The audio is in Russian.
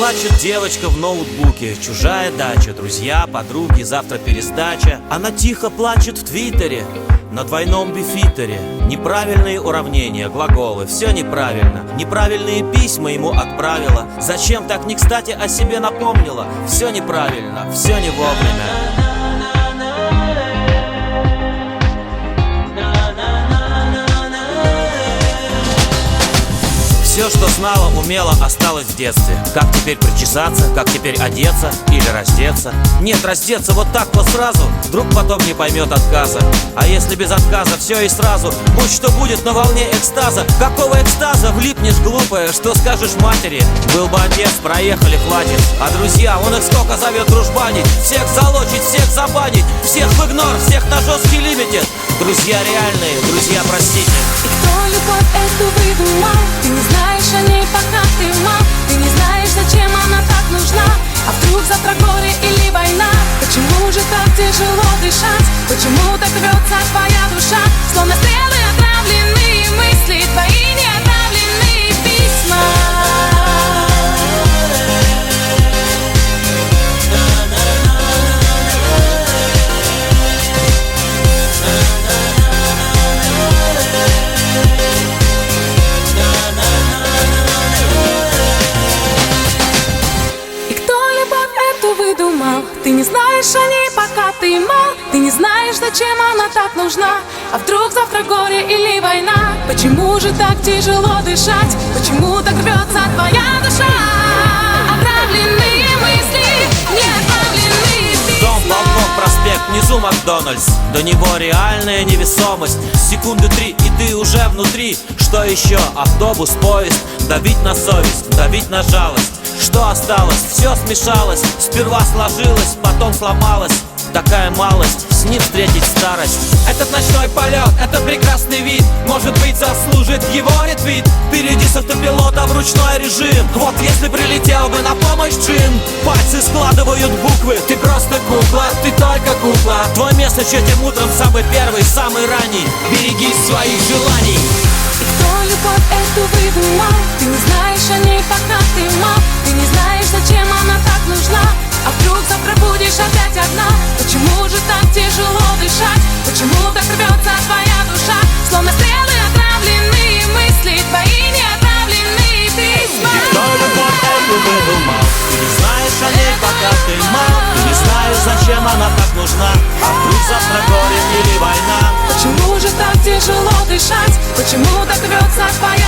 плачет девочка в ноутбуке. Чужая дача, друзья, подруги, завтра пересдача. Она тихо плачет в твиттере на двойном бифитере. Неправильные уравнения, глаголы, все неправильно. Неправильные письма ему отправила. Зачем так не кстати о себе напомнила? Все неправильно, все не вовремя. Все, что знала, умела, осталось в детстве. Как теперь причесаться, как теперь одеться или раздеться? Нет, раздеться вот так вот сразу, вдруг потом не поймет отказа. А если без отказа все и сразу? Будь что будет, на волне экстаза. Какого экстаза? Влипнешь, глупая, что скажешь матери? Был бы отец, проехали, хватит. А друзья, он их сколько зовет дружбанить. Всех залочить, всех забанить, всех в игнор, всех на жесткий лимитед. Друзья реальные, друзья, простите. И кто любовь эту выдумал? Ты не знаешь о ней, пока ты мал. Ты не знаешь, зачем она так нужна. А вдруг завтра горе или война? Почему же так тяжело дышать? Почему так рвется твоя душа? Словно стрелы отравленные мысли, твои неотправленные письма. Выдумал. Ты не знаешь о ней, пока ты мал. Ты не знаешь, зачем она так нужна. А вдруг завтра горе или война? Почему же так тяжело дышать? Почему так рвется твоя душа? Отравленные мысли, неотправленные письма. Дом, балкон, проспект, внизу Макдональдс. До него реальная невесомость. Секунды 3, и ты уже внутри. Что еще? Автобус, поезд. Давить на совесть, давить на жалость. Что осталось? Все смешалось. Сперва сложилось, потом сломалось. Такая малость, с ним встретить старость. Этот ночной полет, это прекрасный вид. Может быть, заслужит его ретвит. Впереди с автопилота в ручной режим. Вот если прилетел бы на помощь джин. Пальцы складывают буквы. Ты просто кукла, ты только кукла. Твой место этим утром самый первый, самый ранний. Береги своих желаний. И кто любовь эту выдумал? Ты не знаешь о ней, пока ты мал. Ты не знаешь, зачем она так нужна. А вдруг завтра будешь опять одна? Почему же так тяжело дышать? Почему так рвется твоя душа? Словно стрелы отравленные мысли, твои неотправленные письма. И кто любовь эту выдумал? Ты не знаешь о ней, пока ты мал. Ты не знаешь, зачем она так нужна. А вдруг завтра горе или война? Почему же так тяжело дышать? Почему так рвется твоя